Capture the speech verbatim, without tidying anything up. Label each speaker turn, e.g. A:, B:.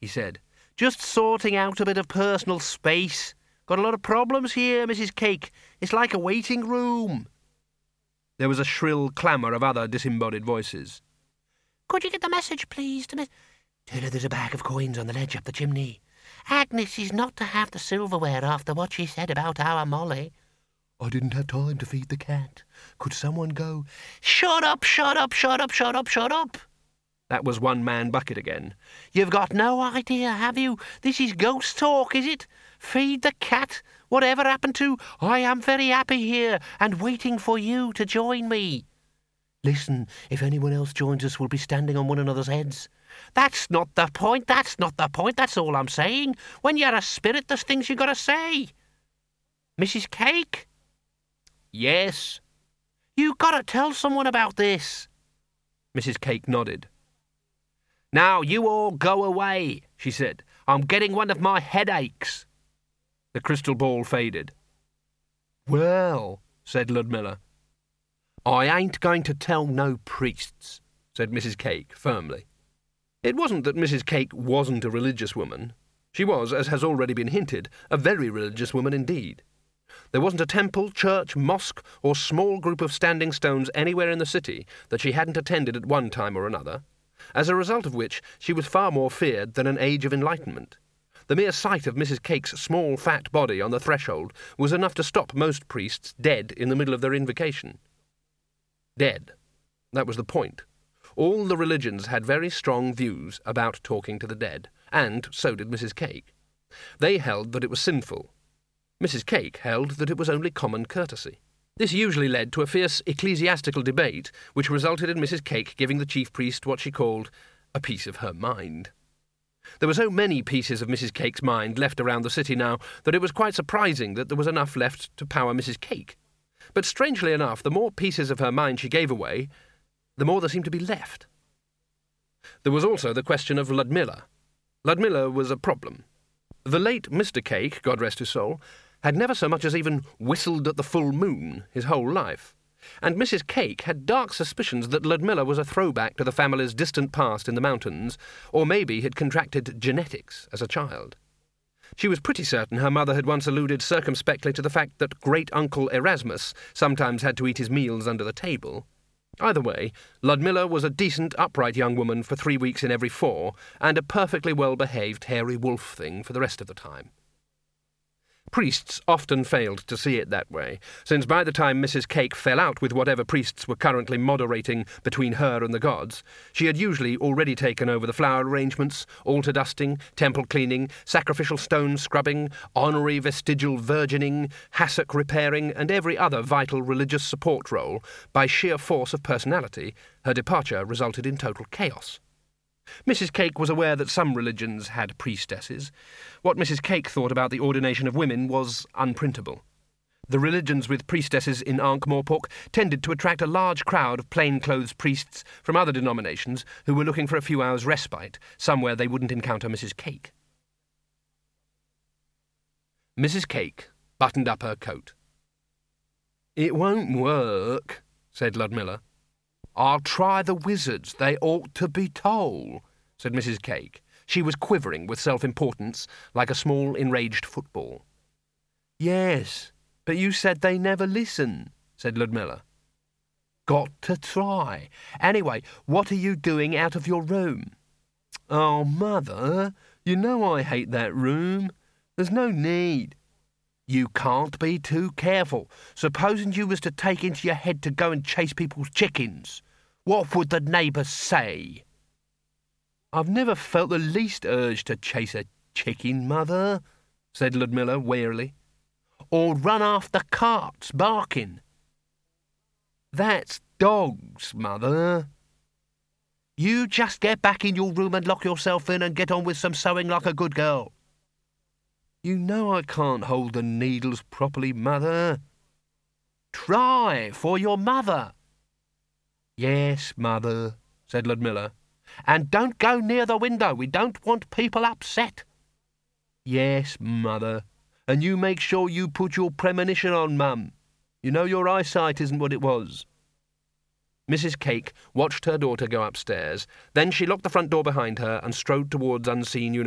A: he said. "Just sorting out a bit of personal space. Got a lot of problems here, Missus Cake. It's like a waiting room." There was a shrill clamour of other disembodied voices.
B: "Could you get the message, please, to Miss... Tell her there's a bag of coins on the ledge up the chimney. Agnes is not to have the silverware after what she said about our Molly."
A: "I didn't have time to feed the cat. Could someone go—"
B: "Shut up, shut up, shut up, shut up, shut up."
A: That was one man bucket again.
B: "You've got no idea, have you? This is ghost talk, is it? Feed the cat. Whatever happened to, I am very happy here and waiting for you to join me. Listen, if anyone else joins us, we'll be standing on one another's heads." "That's not the point, that's not the point, that's all I'm saying. When you're a spirit, there's things you gotta say. Missus Cake?"
A: "Yes?"
B: "You gotta tell someone about this."
A: Missus Cake nodded. "Now you all go away," she said. "I'm getting one of my headaches." The crystal ball faded. "Well," said Ludmilla. "I ain't going to tell no priests," said Missus Cake firmly. It wasn't that Missus Cake wasn't a religious woman. She was, as has already been hinted, a very religious woman indeed. There wasn't a temple, church, mosque, or small group of standing stones anywhere in the city that she hadn't attended at one time or another, as a result of which she was far more feared than an age of enlightenment. The mere sight of Missus Cake's small, fat body on the threshold was enough to stop most priests dead in the middle of their invocation. Dead. That was the point. All the religions had very strong views about talking to the dead, and so did Missus Cake. They held that it was sinful. Missus Cake held that it was only common courtesy. This usually led to a fierce ecclesiastical debate, which resulted in Missus Cake giving the chief priest what she called a piece of her mind. There were so many pieces of Missus Cake's mind left around the city now that it was quite surprising that there was enough left to power Missus Cake. But strangely enough, the more pieces of her mind she gave away, the more there seemed to be left. There was also the question of Ludmilla. Ludmilla was a problem. The late Mister Cake, God rest his soul, had never so much as even whistled at the full moon his whole life, and Missus Cake had dark suspicions that Ludmilla was a throwback to the family's distant past in the mountains, or maybe had contracted genetics as a child. She was pretty certain her mother had once alluded circumspectly to the fact that great-uncle Erasmus sometimes had to eat his meals under the table. Either way, Ludmilla was a decent, upright young woman for three weeks in every four, and a perfectly well-behaved hairy wolf thing for the rest of the time. Priests often failed to see it that way, since by the time Missus Cake fell out with whatever priests were currently moderating between her and the gods, she had usually already taken over the flower arrangements, altar dusting, temple cleaning, sacrificial stone scrubbing, honorary vestigial virgining, hassock repairing, and every other vital religious support role. By sheer force of personality, her departure resulted in total chaos. Missus Cake was aware that some religions had priestesses. What Missus Cake thought about the ordination of women was unprintable. The religions with priestesses in Ankh-Morpork tended to attract a large crowd of plain-clothes priests from other denominations who were looking for a few hours' respite, somewhere they wouldn't encounter Missus Cake. Missus Cake buttoned up her coat. "It won't work," said Ludmilla. "I'll try the wizards. They ought to be told," said Missus Cake. She was quivering with self-importance, like a small enraged football. "Yes, but you said they never listen," said Ludmilla. "Got to try. Anyway, what are you doing out of your room?" "Oh, Mother, you know I hate that room. There's no need." "You can't be too careful. Supposing you was to take into your head to go and chase people's chickens. What would the neighbours say?" "I've never felt the least urge to chase a chicken, Mother," said Ludmilla wearily. "Or run after carts barking." "That's dogs, Mother." "You just get back in your room and lock yourself in and get on with some sewing like a good girl." "You know I can't hold the needles properly, Mother." "Try, for your mother." "Yes, Mother," said Ludmilla. "And don't go near the window. We don't want people upset." "Yes, Mother. And you make sure you put your premonition on, Mum. You know your eyesight isn't what it was." Missus Cake watched her daughter go upstairs. Then she locked the front door behind her and strode towards unseen